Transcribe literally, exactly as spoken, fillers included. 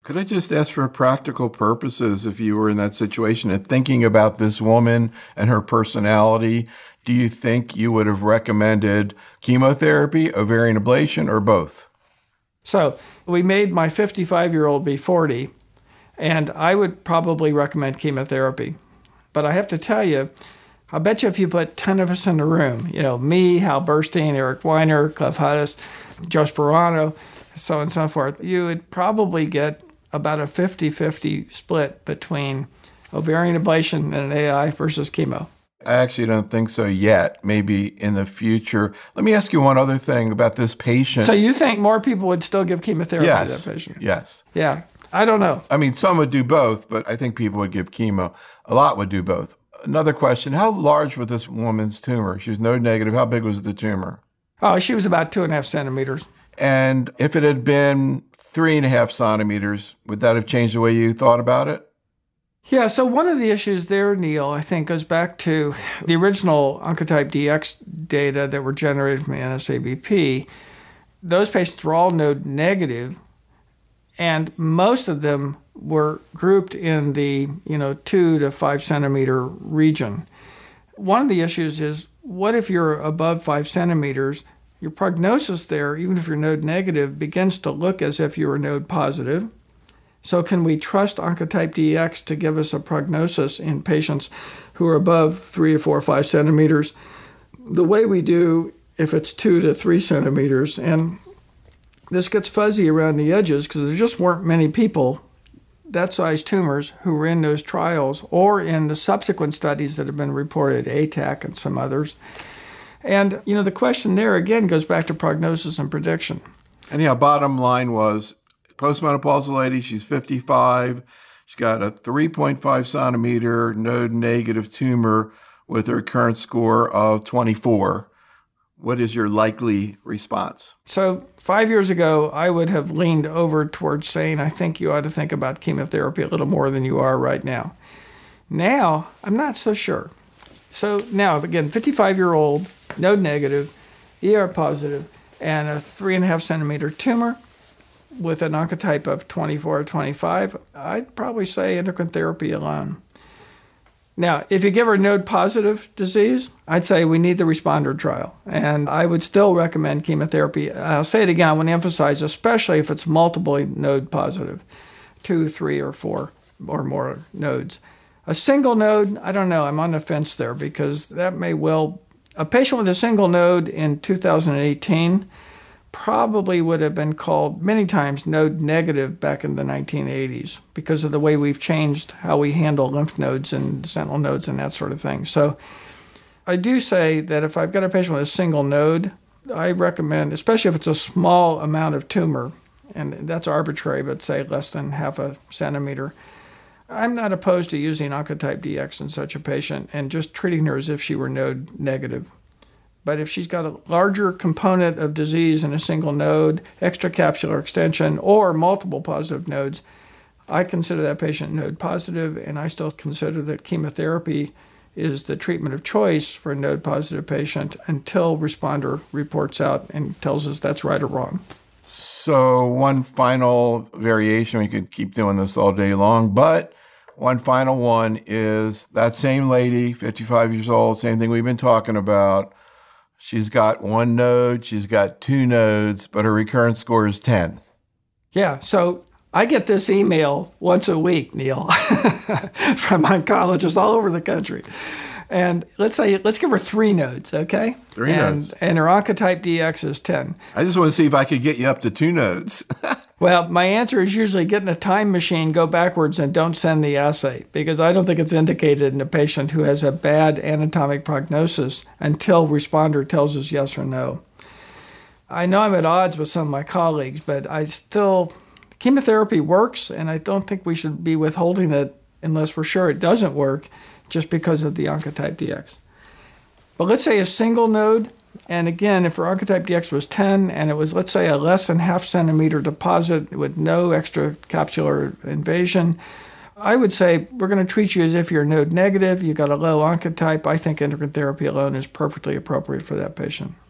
Could I just ask for practical purposes, if you were in that situation and thinking about this woman and her personality, do you think you would have recommended chemotherapy, ovarian ablation, or both? So we made my fifty-five-year-old be forty, and I would probably recommend chemotherapy. But I have to tell you, I bet you if you put ten of us in the room, you know, me, Hal Burstein, Eric Weiner, Cliff Hudis, Joe Sperano, so on and so forth, you would probably get about a fifty-fifty split between ovarian ablation and an A I versus chemo. I actually don't think so yet. Maybe in the future. Let me ask you one other thing about this patient. So you think more people would still give chemotherapy yes, to that patient? Yes. Yeah. I don't know. I mean, some would do both, but I think people would give chemo. A lot would do both. Another question, how large was this woman's tumor? She was node negative. How big was the tumor? Oh, she was about two and a half centimeters. And if it had been three and a half centimeters, would that have changed the way you thought about it? Yeah, so one of the issues there, Neil, I think goes back to the original Oncotype D X data that were generated from N S A B P. Those patients were all node negative, and most of them were grouped in the, you know, two to five centimeter region. One of the issues is, what if you're above five centimeters? Your prognosis there, even if you're node negative, begins to look as if you were node positive. So can we trust Oncotype D X to give us a prognosis in patients who are above three or four or five centimeters the way we do if it's two to three centimeters? And this gets fuzzy around the edges because there just weren't many people that size tumors who were in those trials or in the subsequent studies that have been reported, A T A C and some others. And, you know, the question there, again, goes back to prognosis and prediction. And yeah, bottom line was, postmenopausal lady, she's fifty-five. She's got a three point five centimeter node negative tumor with a recurrence score of twenty-four. What is your likely response? So five years ago, I would have leaned over towards saying, I think you ought to think about chemotherapy a little more than you are right now. Now, I'm not so sure. So now, again, fifty-five-year-old, node negative, E R positive, and a three and a half centimeter tumor with an oncotype of twenty-four or twenty-five, I'd probably say endocrine therapy alone. Now, if you give her node-positive disease, I'd say we need the responder trial. And I would still recommend chemotherapy. I'll say it again, I want to emphasize, especially if it's multiple node-positive, two, three, or four or more nodes. A single node, I don't know, I'm on the fence there because that may well, a patient with a single node in two thousand eighteen probably would have been called many times node negative back in the nineteen eighties because of the way we've changed how we handle lymph nodes and sentinel nodes and that sort of thing. So I do say that if I've got a patient with a single node, I recommend, especially if it's a small amount of tumor, and that's arbitrary, but say less than half a centimeter, I'm not opposed to using Oncotype D X in such a patient and just treating her as if she were node negative. But if she's got a larger component of disease in a single node, extracapsular extension, or multiple positive nodes, I consider that patient node positive, and I still consider that chemotherapy is the treatment of choice for a node positive patient until responder reports out and tells us that's right or wrong. So one final variation, we could keep doing this all day long, but one final one is that same lady, fifty-five years old, same thing we've been talking about. She's got one node, she's got two nodes, but her recurrence score is ten. Yeah, so I get this email once a week, Neil, from oncologists all over the country. And let's say, let's give her three nodes, okay? Three and, nodes. And her Oncotype D X is ten. I just want to see if I could get you up to two nodes. Well, my answer is usually get in a time machine, go backwards, and don't send the assay, because I don't think it's indicated in a patient who has a bad anatomic prognosis until responder tells us yes or no. I know I'm at odds with some of my colleagues, but I still, chemotherapy works, and I don't think we should be withholding it unless we're sure it doesn't work just because of the Oncotype D X. But let's say a single node, and again, if her Oncotype D X was ten and it was, let's say, a less than half centimeter deposit with no extracapsular invasion, I would say we're going to treat you as if you're node negative, you've got a low oncotype. I think endocrine therapy alone is perfectly appropriate for that patient.